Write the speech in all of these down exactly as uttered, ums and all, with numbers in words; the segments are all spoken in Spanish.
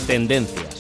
Tendencias.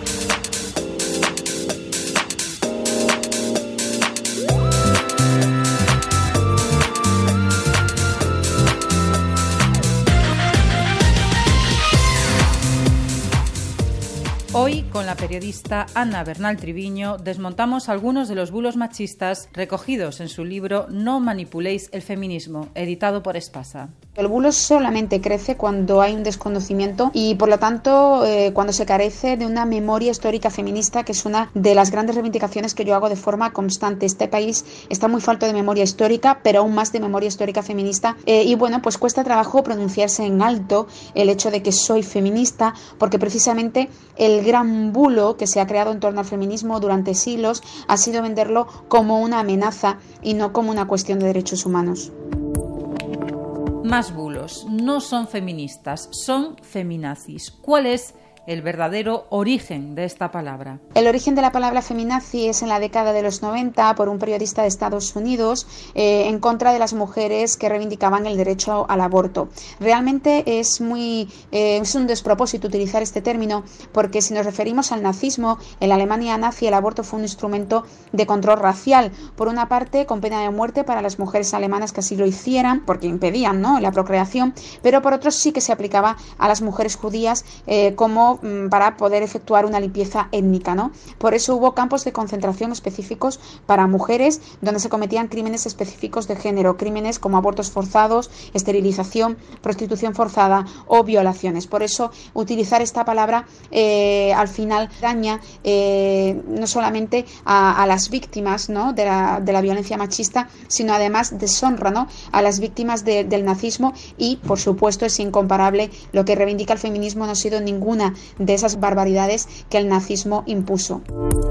Hoy, con la periodista Ana Bernal Triviño, desmontamos algunos de los bulos machistas recogidos en su libro No manipuléis el feminismo, editado por Espasa. El bulo solamente crece cuando hay un desconocimiento y, por lo tanto, eh, cuando se carece de una memoria histórica feminista, que es una de las grandes reivindicaciones que yo hago de forma constante. Este país está muy falto de memoria histórica, pero aún más de memoria histórica feminista. Eh, y bueno, pues cuesta trabajo pronunciarse en alto el hecho de que soy feminista, porque precisamente el gran bulo que se ha creado en torno al feminismo durante siglos ha sido venderlo como una amenaza y no como una cuestión de derechos humanos. Más bulos. No son feministas, son feminazis. ¿Cuál es el verdadero origen de esta palabra? El origen de la palabra feminazi es en la década de los noventa por un periodista de Estados Unidos eh, en contra de las mujeres que reivindicaban el derecho al aborto. Realmente es muy eh, es un despropósito utilizar este término, porque si nos referimos al nazismo, en la Alemania nazi el aborto fue un instrumento de control racial, por una parte con pena de muerte para las mujeres alemanas que así lo hicieran, porque impedían, ¿no?, la procreación, pero por otro sí que se aplicaba a las mujeres judías eh, como para poder efectuar una limpieza étnica, ¿no? Por eso hubo campos de concentración específicos para mujeres donde se cometían crímenes específicos de género, crímenes como abortos forzados, esterilización, prostitución forzada o violaciones. Por eso utilizar esta palabra eh, al final daña eh, no solamente a, a las víctimas, ¿no?, de la, de la violencia machista, sino además deshonra, ¿no?, a las víctimas de, del nazismo y, por supuesto, es incomparable. Lo que reivindica el feminismo no ha sido ninguna de esas barbaridades que el nazismo impuso.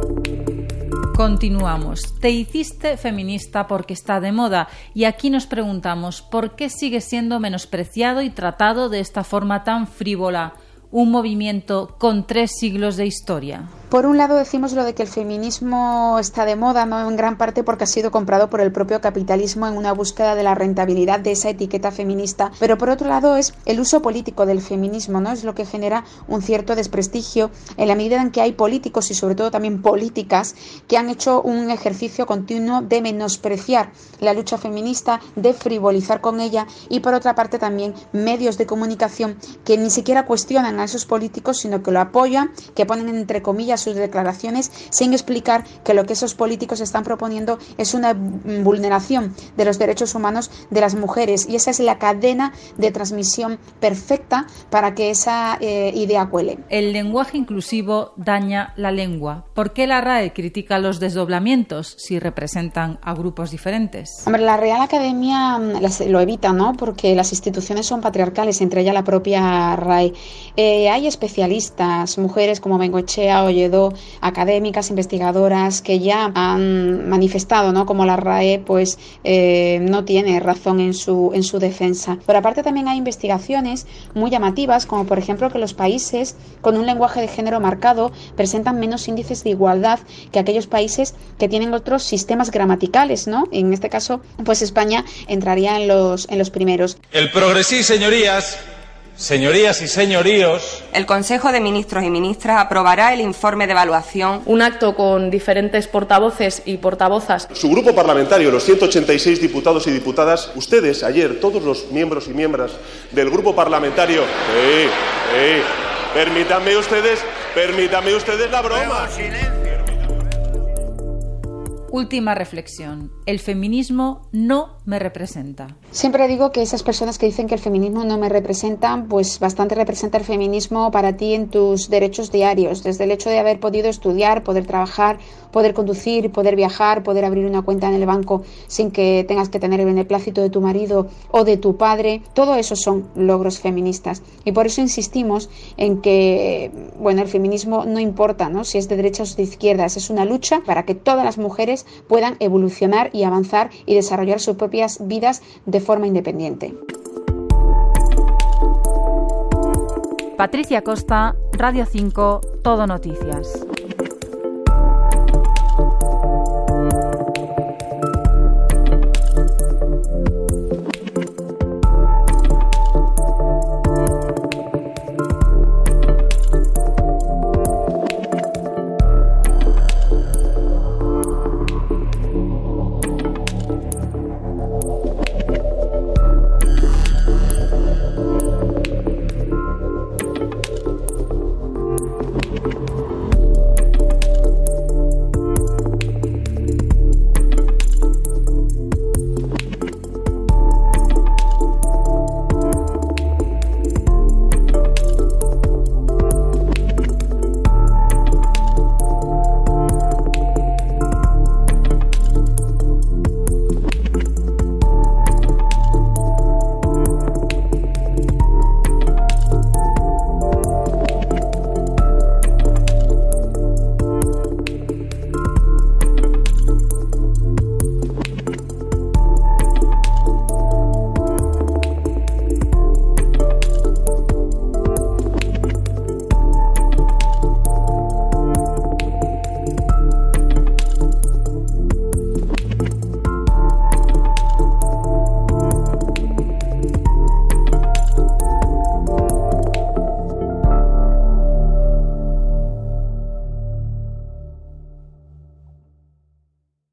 Continuamos. Te hiciste feminista porque está de moda y aquí nos preguntamos ¿por qué sigue siendo menospreciado y tratado de esta forma tan frívola un movimiento con tres siglos de historia? Por un lado decimos lo de que el feminismo está de moda, ¿no?, en gran parte porque ha sido comprado por el propio capitalismo en una búsqueda de la rentabilidad de esa etiqueta feminista, pero por otro lado es el uso político del feminismo, ¿no?, es lo que genera un cierto desprestigio en la medida en que hay políticos y sobre todo también políticas que han hecho un ejercicio continuo de menospreciar la lucha feminista, de frivolizar con ella, y por otra parte también medios de comunicación que ni siquiera cuestionan a esos políticos, sino que lo apoyan, que ponen entre comillas sus declaraciones sin explicar que lo que esos políticos están proponiendo es una vulneración de los derechos humanos de las mujeres, y esa es la cadena de transmisión perfecta para que esa eh, idea cuele. El lenguaje inclusivo daña la lengua. ¿Por qué la R A E critica los desdoblamientos si representan a grupos diferentes? Hombre, la Real Academia lo evita, ¿no?, porque las instituciones son patriarcales, entre ellas la propia R A E. Eh, hay especialistas, mujeres como Bengoechea o académicas, investigadoras, que ya han manifestado, ¿no?, como la R A E pues eh, no tiene razón en su en su defensa. Pero aparte también hay investigaciones muy llamativas, como por ejemplo que los países con un lenguaje de género marcado presentan menos índices de igualdad que aquellos países que tienen otros sistemas gramaticales, ¿no? En este caso, pues España entraría en los en los primeros. El progresí, señorías. Señorías y señoríos, el Consejo de Ministros y Ministras aprobará el informe de evaluación. Un acto con diferentes portavoces y portavozas. Su grupo parlamentario, los ciento ochenta y seis diputados y diputadas, ustedes ayer, todos los miembros y miembros del grupo parlamentario... Sí, sí, permítanme ustedes, permítanme ustedes la broma. Última reflexión. El feminismo no me representa. Siempre digo que esas personas que dicen que el feminismo no me representan, pues bastante representa el feminismo para ti en tus derechos diarios, desde el hecho de haber podido estudiar, poder trabajar, poder conducir, poder viajar, poder abrir una cuenta en el banco sin que tengas que tener el beneplácito de tu marido o de tu padre. Todo eso son logros feministas, y por eso insistimos en que, bueno, el feminismo no importa, ¿no?, si es de derechas o de izquierdas, es una lucha para que todas las mujeres puedan evolucionar y avanzar y desarrollar sus propias vidas de forma independiente. Patricia Costa, Radio cinco, Todo Noticias.